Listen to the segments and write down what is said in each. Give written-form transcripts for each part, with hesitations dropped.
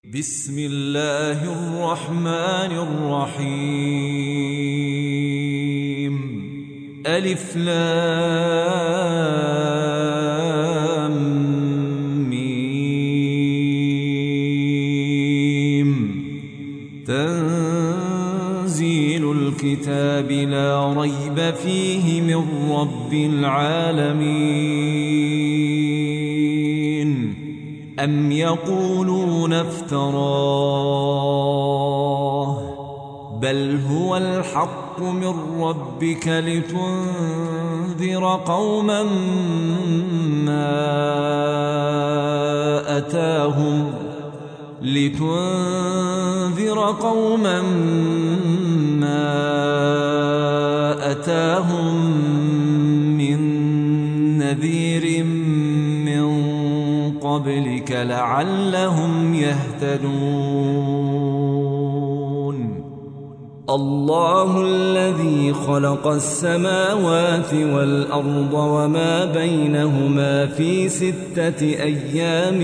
بسم الله الرحمن الرحيم. ألف لام ميم. تنزيل الكتاب لا ريب فيه من رب العالمين. أم يقولون افتراه بل هو الحق من ربك لتنذر قوما ما أتاهم من نذير من قبلك لعلهم يهتدون. الله الذي خلق السماوات والأرض وما بينهما في 6 أيام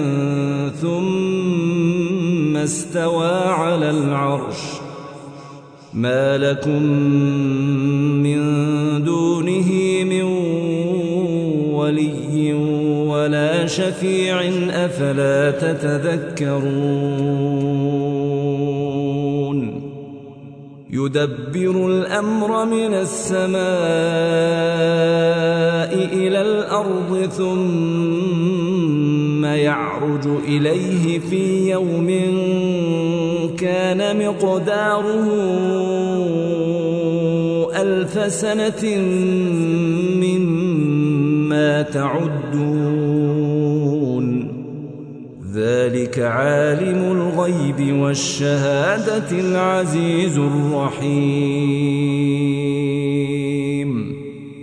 ثم استوى على العرش. ما لكم من دونه من ولي ولا شفيع أفلا تتذكرون. يدبر الأمر من السماء إلى الأرض ثم يعرج إليه في يوم كان مقداره 1000 سنة مما تعدون. ذلك عالم الغيب والشهادة العزيز الرحيم.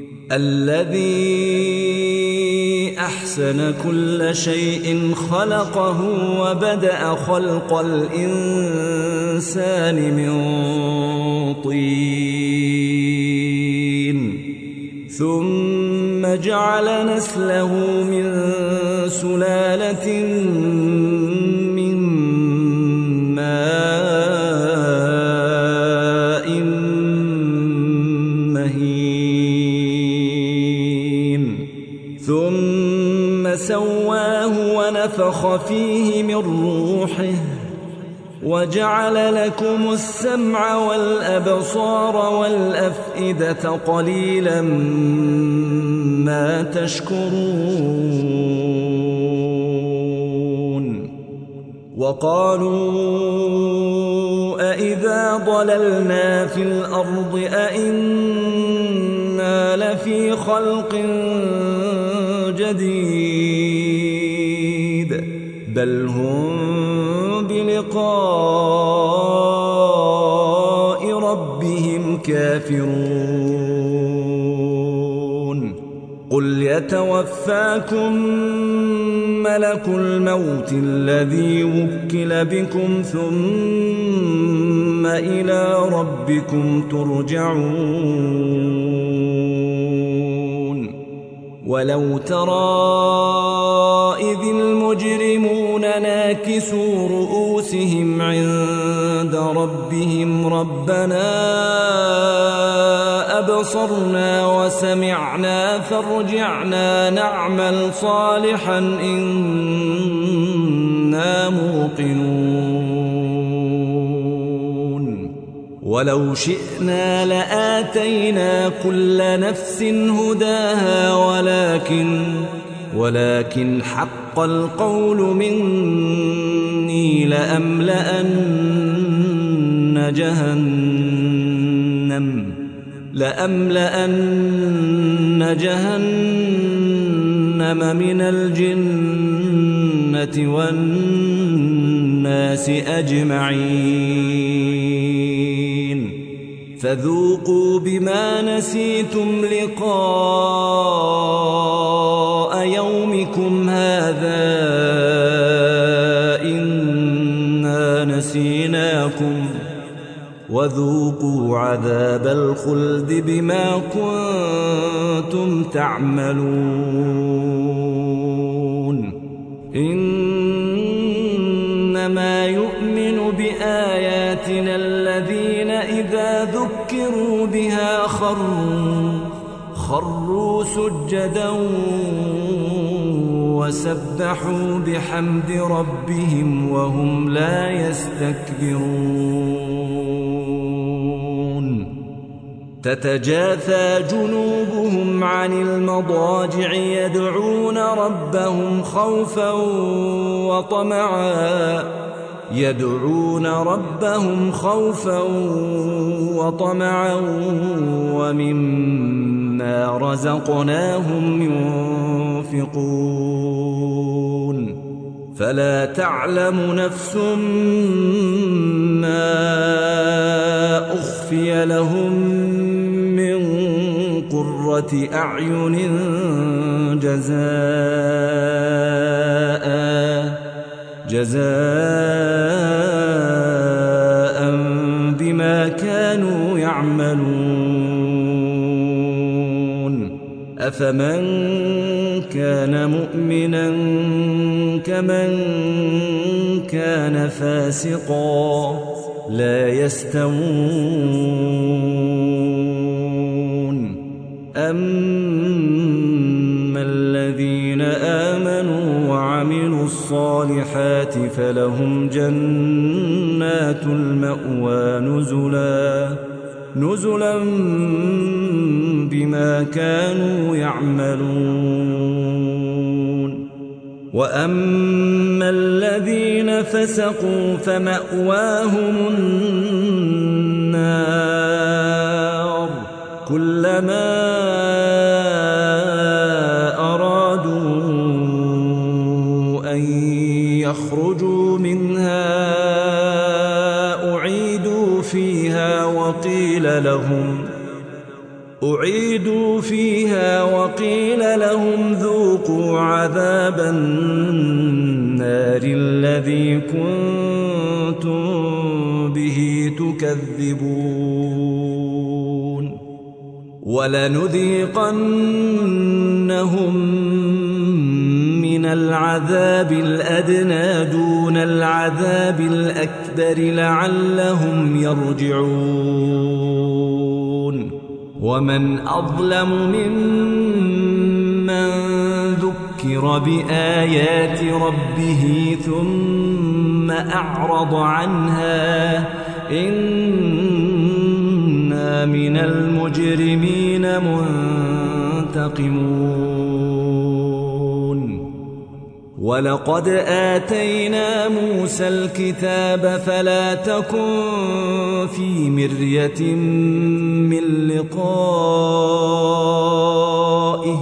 الذي أحسن كل شيء خلقه وبدأ خلق الإنسان من طين ثم جعل نسله من سلالة من ماء مهين ثم سواه ونفخ فيه من روحه وجعل لكم السمع والأبصار والأفئدة قليلا ما تشكرون. وقالوا أإذا ضللنا في الأرض أإنا لفي خلق جديد بل هم بلقاء ربهم كافرون. قل يتوفاكم ملك الموت الذي وكل بكم ثم إلى ربكم ترجعون. ولو ترى إذ المجرمون ناكسوا رؤوسهم عند ربهم ربنا أبصرنا وسمعنا فارجعنا نعمل صالحا إنا موقنون. ولو شئنا لآتينا كل نفس هداها ولكن حق القول مني لأملأن جهنم من الجنة والناس أجمعين. فذوقوا بما نسيتم لقاء يومكم هذا إنا نسيناكم وذوقوا عذاب الخلد بما كنتم تعملون. إنما إنما يؤمن بآياتنا الذين إذا ذكروا بها خروا سجدا وسبحوا بحمد ربهم وهم لا يستكبرون تتجافى جنوبهم عن المضاجع يدعون ربهم خوفا وطمعا ومما رزقناهم ينفقون فلا تعلم نفس ما أخفي لهم من قرة أعين جزاء بما كانوا يعملون أفمن كان مؤمنا كمن كان فاسقا لا يستوون أما الذين آمنوا وعملوا الصالحات فلهم جنات المأوى نزلا بما كانوا يعملون وأما الذين فسقوا فمأواهم النار كلما أرادوا أن يخرجوا منها أعيدوا فيها وقيل لهم ذوقوا عذاب النار الذي كنتم به تكذبون ولنذيقنهم من العذاب الأدنى دون العذاب الأكبر لعلهم يرجعون ومن أظلم ممن ذكر بآيات ربه ثم أعرض عنها إنا من المجرمين منتقمون ولقد آتينا موسى الكتاب فلا تكن في مرية من لقائه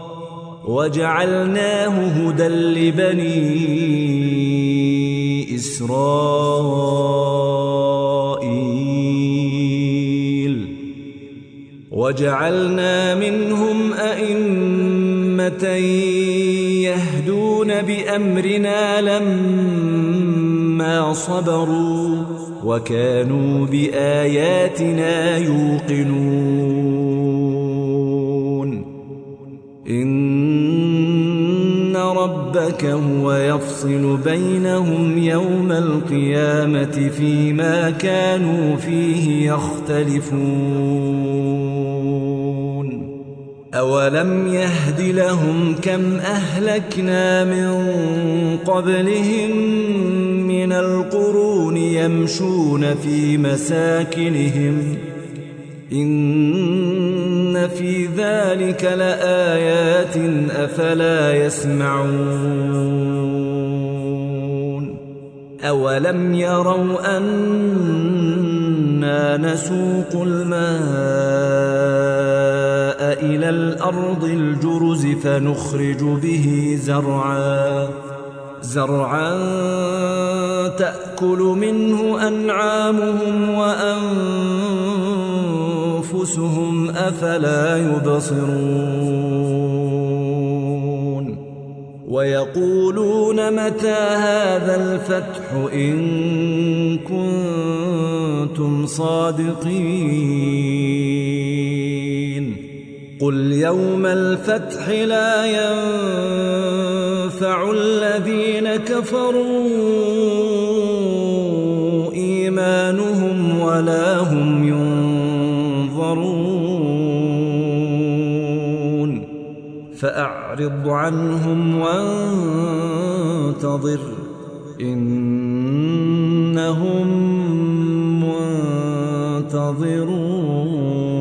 وجعلناه هدى لبني إسرائيل وجعلنا منهم أئمة يهدون بأمرنا لما صبروا وكانوا بآياتنا يوقنون إن ربك هو يفصل بينهم يوم القيامة فيما كانوا فيه يختلفون أولم يهد لهم كم أهلكنا من قبلهم من القرون يمشون في مساكنهم إن في ذلك لآيات أفلا يسمعون أولم يروا أنا نسوق الماء إلى الأرض الجرز فنخرج به زرعا تأكل منه أنعامهم وأنفسهم أفلا يبصرون ويقولون متى هذا الفتح إن كنتم صادقين قل يوم الفتح لا ينفع الذين كفروا ينظرون فأعرض عنهم وانتظر إنهم منتظرون